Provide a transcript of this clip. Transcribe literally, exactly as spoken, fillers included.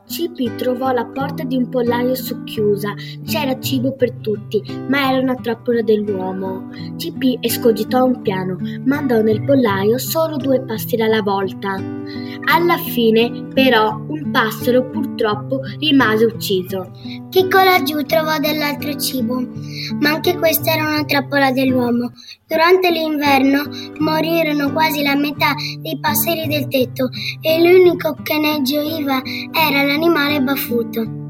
Cipi trovò la porta di un pollaio socchiusa. C'era cibo per tutti, ma era una trappola dell'uomo. Cipi escogitò un piano. Mandò nel pollaio solo due passeri alla volta. Alla fine, però, un passero purtroppo rimase ucciso. Chicco laggiù trovò dell'altro cibo, ma anche questa era una trappola dell'uomo. Durante l'inverno morirono quasi la metà dei passeri del tetto e l'unico che ne gioiva era l'animale baffuto.